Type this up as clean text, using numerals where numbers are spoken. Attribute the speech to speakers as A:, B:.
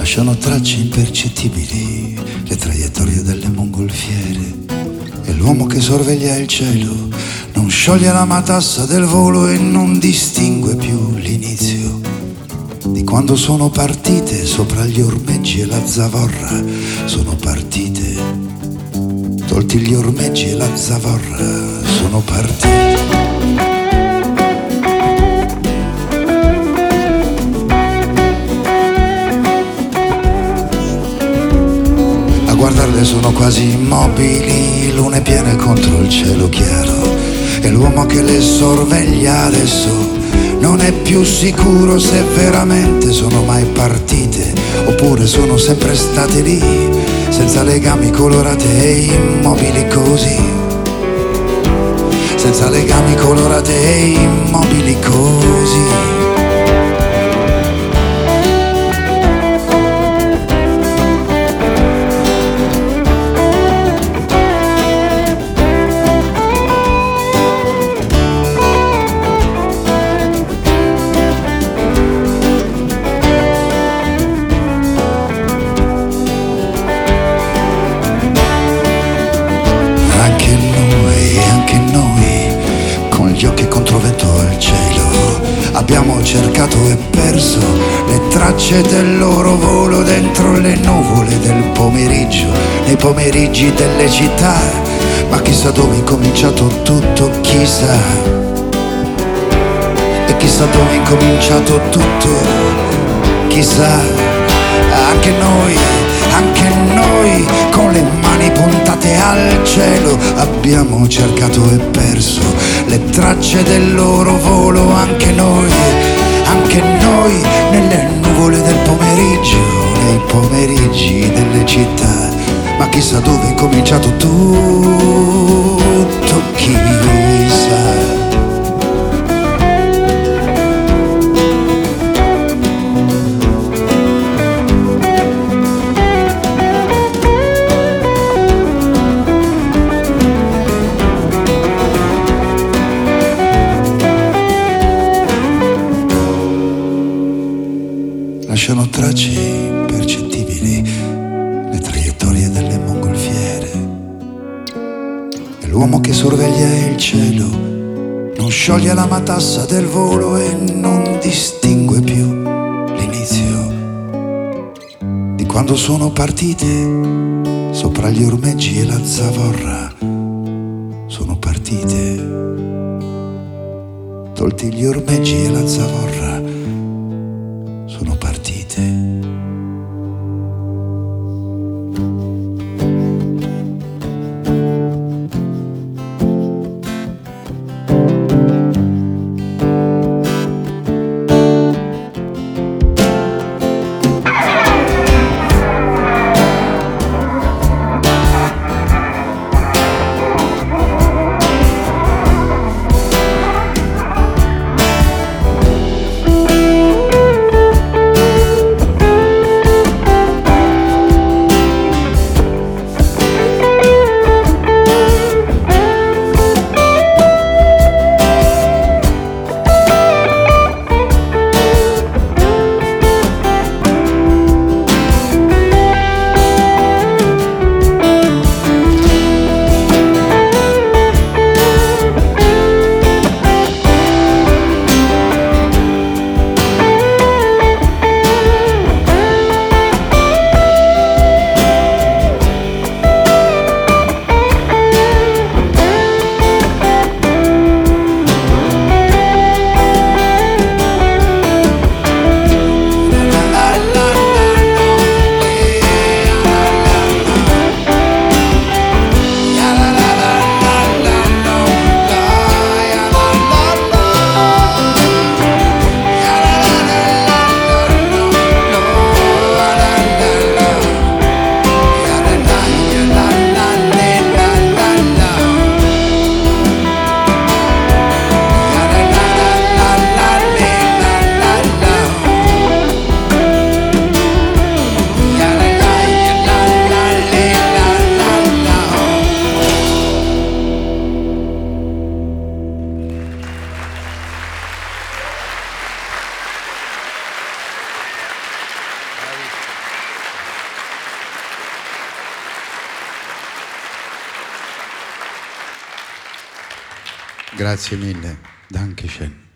A: lasciano tracce impercettibili le traiettorie delle mongolfiere, e l'uomo che sorveglia il cielo non scioglie la matassa del volo e non distingue più l'inizio di quando sono partite sopra gli ormeggi e la zavorra. Sono partite, tolti gli ormeggi e la zavorra, sono partite. A guardarle sono quasi immobili, lune piene contro il cielo chiaro, e l'uomo che le sorveglia adesso non è più sicuro se veramente sono mai partite oppure sono sempre state lì, senza legami, colorate e immobili così, senza legami, colorate e immobili così. Abbiamo cercato e perso le tracce del loro volo dentro le nuvole del pomeriggio, nei pomeriggi delle città, ma chissà dove è incominciato tutto, chissà, e chissà dove è incominciato tutto, chissà. Anche noi, con le mani puntate al cielo, abbiamo cercato e perso le tracce del loro volo, anche noi, nelle nuvole del pomeriggio, nei pomeriggi delle città, ma chissà dove è cominciato tutto, chissà. Lasciano tracce impercettibili le traiettorie delle mongolfiere, e l'uomo che sorveglia il cielo non scioglie la matassa del volo e non distingue più l'inizio di quando sono partite sopra gli ormeggi e la zavorra. Sono partite, tolti gli ormeggi e la zavorra, sono partite. Grazie mille. Dankeschön.